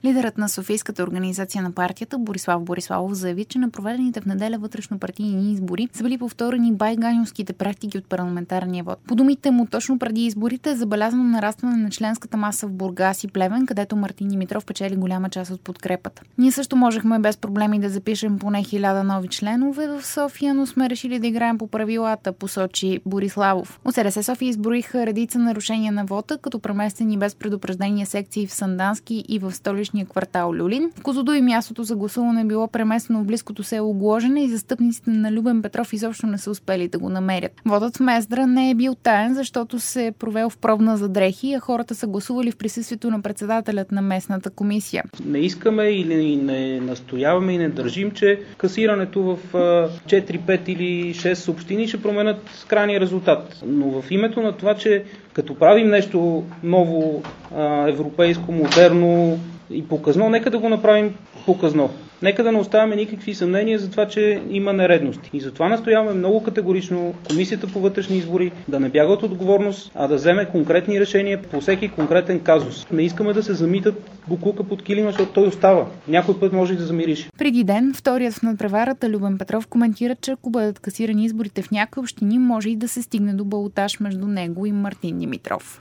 Лидерът на Софийската организация на партията Борислав Бориславов заяви, че на проведените в неделя вътрешно-партийни избори са били повторени байганьовските практики от парламентарния вод. По думите му, точно преди изборите е забелязано нарастване на членската маса в Бургас и Плевен, където Мартин Димитров печели голяма част от подкрепата. Ние също можехме без проблеми да запишем поне 1000 нови членове в София, но сме решили да играем по правилата, посочи Бориславов. От СДС София изброиха редица нарушения на вота, като преместени без предупреждение секции в Сандански и в столичния квартал Люлин. В Козлодуй мястото за гласуване е било преместено в близкото село Гложене и застъпниците на Любен Петров изобщо не са успели да го намерят. Вотът в Мездра не е бил таен, защото се е провел в пробна за дрехи, а хората са гласували в присъствието на председателят на местната комисия. Не искаме или не настояваме и не държим, че касирането в 4, 5 или 6 общини ще променят крайния резултат. Но в името на това, че като правим нещо ново, европейско, модерно и показно, нека да го направим показно. Нека да не оставяме никакви съмнения за това, че има нередности. И затова настояваме много категорично Комисията по вътрешни избори да не бяга от отговорност, а да вземе конкретни решения по всеки конкретен казус. Не искаме да се замитат боклука под килима, защото той остава. Някой път може и да замириш. Преди ден, вторият в надпреварата Любен Петров коментира, че ако бъдат касирани изборите в някои общини, може и да се стигне до балотаж между него и Мартин Димитров.